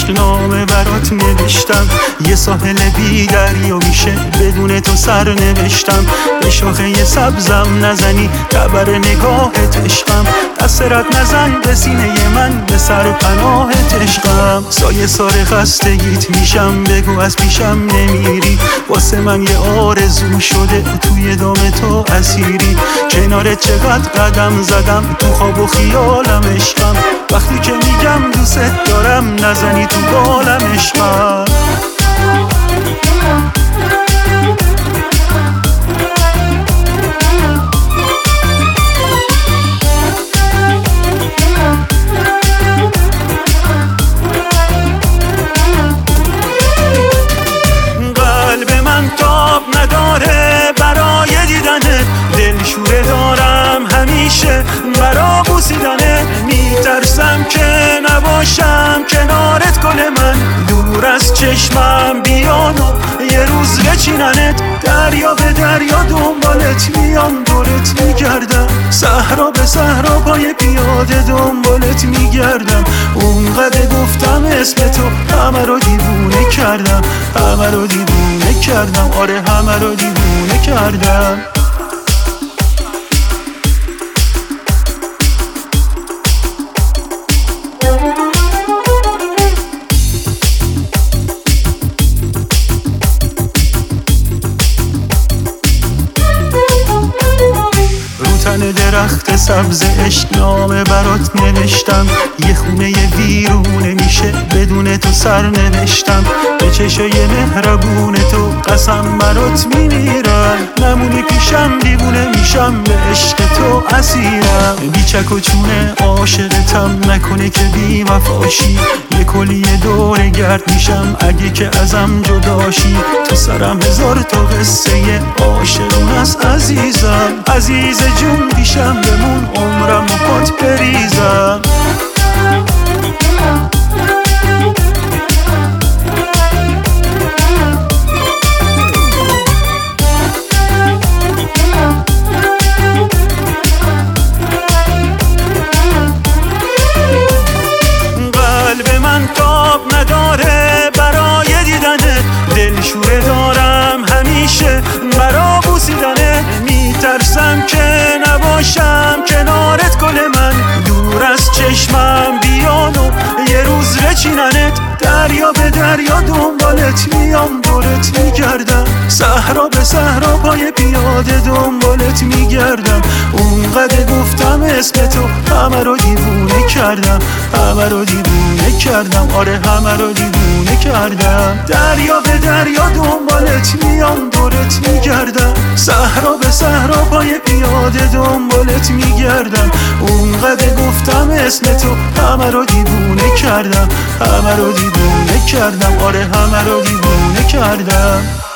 عشقنامه برات نوشتم، یه ساحل بی دریا میشه بدون تو سر نوشتم. به شاخه سبزم نزنی تبر نگاهت عشقم، دست رد نزن به سینه من به سر پناهت عشقم. سایه سار خستگیت میشم بگو از پیشم نمیری، واسه من یه آرزو شده توی دام تو اسیری. کنارت چقدر قدم زدم تو خواب و خیالم عشقم، وقتی که میگم دوست دارم نزنی تو بالم عشقم. قلب من تاب نداره برای دیدنت، دلشوره دارم همیشه برا بوسیدنت. میترسم که نباشم کنارت گل من، دور از چشمم بیان و یه روز بچیننت. دریا به دریا دنبالت میام دورت میگردم، صحرا به صحرا پای پیاده دنبالت میگردم. اونقدر گفتم اسم تو همه رو دیوونه کردم، همه رو دیوونه کردم، آره همه رو دیوونه کردم. درخت سبز عشقنامه برات نوشتم، یه خونه ویرونه میشه بدون تو سر نوشتم. به چشای مهربون تو قسم برات میمیرم، نمونی پیشم دیوونه میشم به عشق تو اسیرم. بی چک و چونه عاشقتم نکنه که بی وفاشی، یه کلیه دور گرد میشم اگه که ازم جداشی. تو سرم هزار تا قصه عاشقون است عزیزم، عزیز جون پیشم بمون عمرم و پات بریزم. قلب من تاب نداره برای دیدنت، دلشوره دارم همیشه برا بوسیدنت. میترسم که نباشم کنارت گل من، دور از چشمم بیان و یه روز بچیننت. دریا به دریا دنبالت میام دورت میگردم، صحرا به صحرا پای پیاده دنبالت میگردم. اونقدر گفتم اسم تو همه رو دیوونه کردم، همه رو دیوونه کردم، آره همه رو دیوونه کردم. دریا به دریا دنبالت میام دورت میگردم، صحرا به صحرا پای پیاده دنبالت میگردم. اونقدر گفتم اسم تو همه رو دیوونه کردم، همه رو دیوونه کردم، آره همه رو دیوونه کردم.